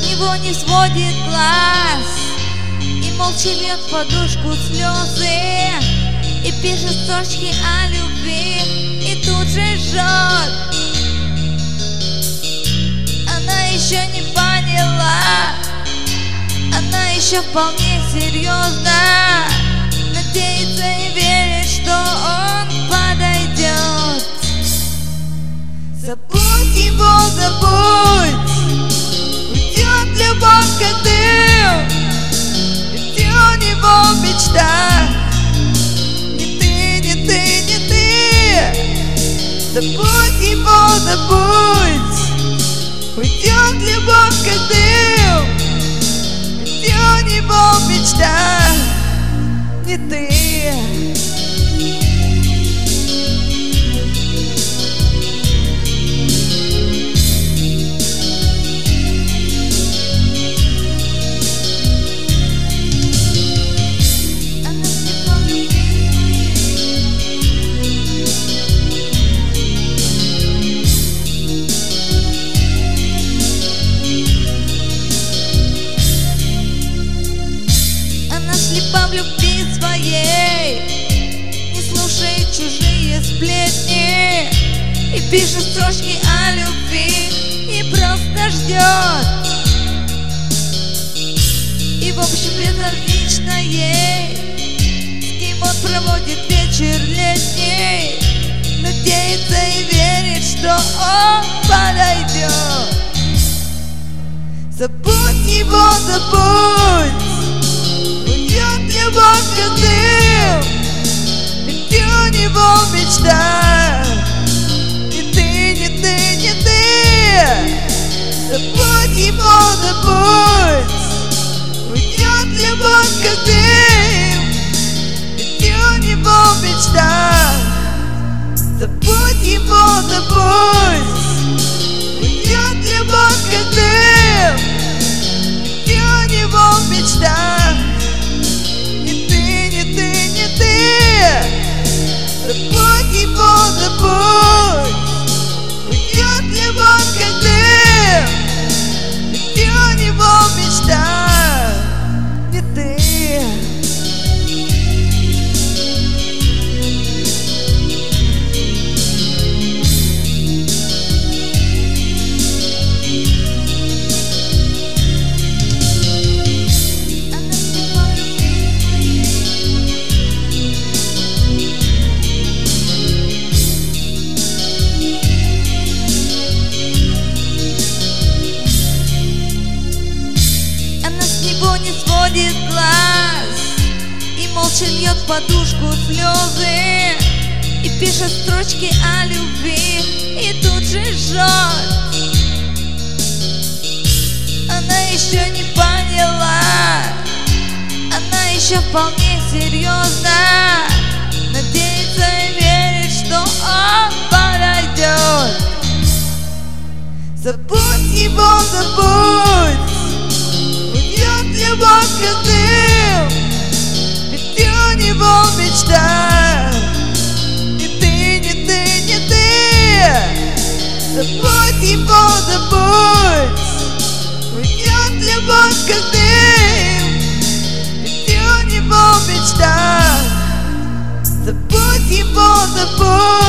него не сводит глаз и молча льет в подушку слезы, и пишет строчки о любви, и тут же жжет. Она еще не поняла, она еще вполне серьезно надеется и верит, что он подойдет. Забудь его, забудь, уйдет любовь как дым, ведь у него в мечтах не ты, не ты, не ты. Забудь его, забудь, уйдет любовь как дым, ведь у него в мечтах не ты. Слепа в любви своей, не слушает чужие сплетни, и пишет строчки о любви, и просто ждет. И в общем безразлично ей, с кем он проводит вечер летний, надеется и верит, что он подойдет. Забудь его, забудь, любовь как дым, ведь у него в мечтах не ты, не ты, не ты. Забудь его, забудь, уйдет любовь как дым, ведь у него в мечтах. Забудь его, забудь, уйдет любовь как дым, ведь у него в мечтах. Забудь его, забудь, уйдет любовь как дым, ведь у него в мечтах не ты. Не сводит глаз и молча льет в подушку слезы, и пишет строчки о любви, и тут же жжет. Она еще не поняла, она еще вполне серьезно надеется и верит, что он подойдет. Забудь его, забудь, любовь как дым, ведь у него в мечтах не ты, не ты, не ты. Забудь его, забудь, уйдет любовь как дым, ведь у него в мечтах. Забудь его, забудь.